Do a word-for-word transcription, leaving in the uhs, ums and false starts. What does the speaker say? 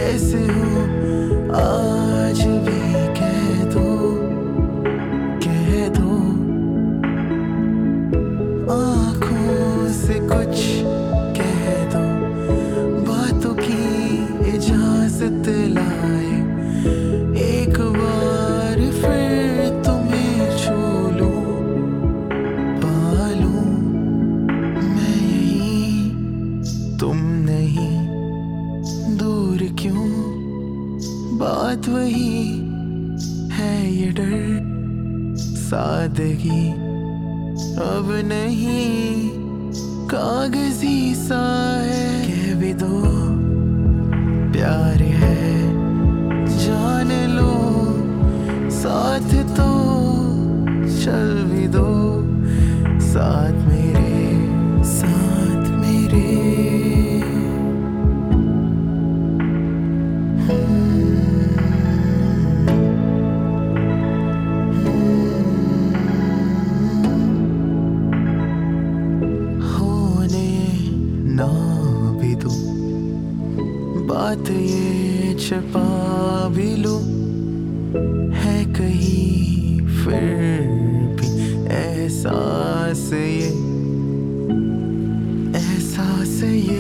कैसे हो आज भी कह दो, कह दो आँखों से कुछ कह दो, बातों की इजाजत लाए एक बार फिर तुम्हें छू लूं, पा लूं मैं यही तुम नहीं, दूर क्यों बात वही है ये डर, सादगी अब नहीं कागजी सा है, कह भी दो प्यार है जान लो, साथ तो चल भी दो, साथ मेरे साथ मेरे ना भी दो बात ये छपा भी लो, है कहीं फिर भी एहसास ये एहसास ये